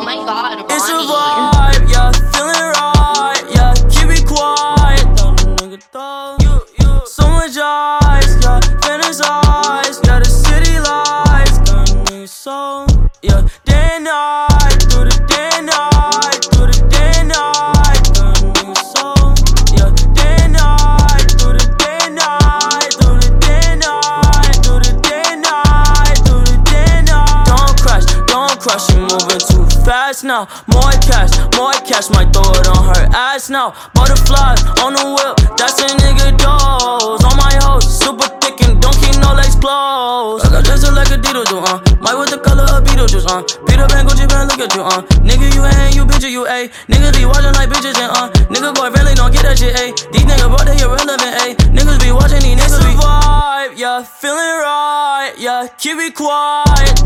my god, Ronnie. It's a vibe, yeah, feeling right, yeah, keep it quiet. Down the nigga thug. So much ice, yeah, fantasize, yeah, the city lights, got me so, yeah, day and night, through the day and night, through the day and night, got me so, yeah, day and night, through the day and night, through the day and night, through the day and night, through the day and night. Don't crash, you moving too fast now. More cash, might throw it on her ass now. Butterflies on the whip, that's a nigga dose. On my hoes, super thick and don't keep no legs closed. I got dressed up like a Dito do, Might with the color of Beetlejuice, Peter Pan, Gucci Pan, look at you, Nigga, you ain't, you bitch, you A. Niggas be watching like bitches and, Nigga, boy, really don't get that shit, A. These niggas, bro, they irrelevant, A. Niggas be watching, these niggas be vibe, yeah, feeling right, yeah, keep it quiet.